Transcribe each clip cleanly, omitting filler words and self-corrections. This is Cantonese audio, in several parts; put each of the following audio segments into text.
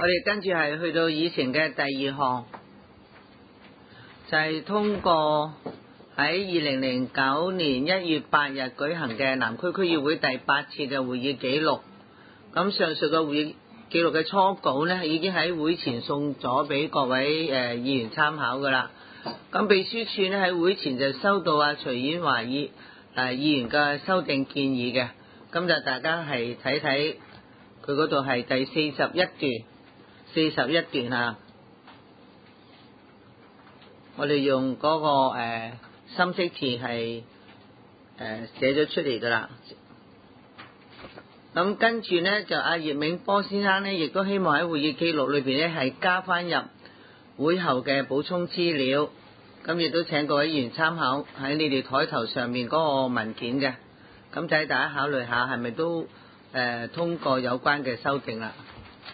我哋跟住係去到議程嘅第二項，就係通過喺2009年1月8日舉行嘅南區區議會第8次嘅會議記錄。咁上述嘅會議記錄嘅初稿呢，已經喺會前送咗俾各位議員參考㗎啦。咁秘書處呢，喺會前就收到徐婉華議員嘅修訂建議嘅，咁就大家係睇睇佢嗰度係第41段啊。我哋用嗰個深色字係寫咗出嚟㗎啦。咁跟住呢，就葉銘波先生呢，亦都希望喺會議記錄裏邊呢係加翻入會後嘅補充資料。咁亦都請各位議員參考喺你哋台頭上面嗰個文件嘅。咁就喺大家考慮下係咪都通過有關嘅修訂啦。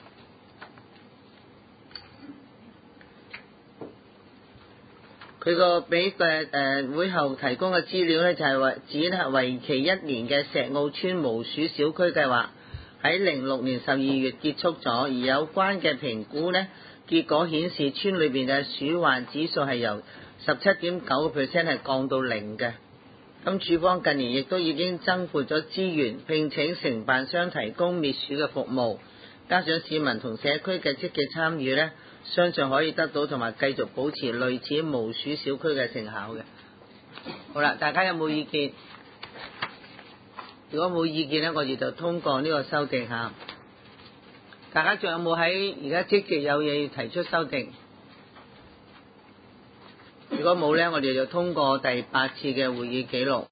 佢個俾會後提供嘅資料呢，就係指係為期1年嘅石澳村無鼠小區計劃喺06年12月結束咗，而有關嘅評估呢，結果顯示村裏邊嘅鼠患指數係由17.9% 係降到0嘅。咁署方近年亦都已經增撥咗資源，聘請承辦商提供滅鼠嘅服務，加上市民同社區嘅積極參與呢，相信可以得到同埋繼續保持類似無鼠小區嘅成效嘅。好啦，大家有冇意見？如果冇意見呢，我哋就通過呢個修訂嚇。大家仲有冇喺而家積極有嘢要提出修訂？如果冇呢，我哋就通過第8次嘅會議記錄。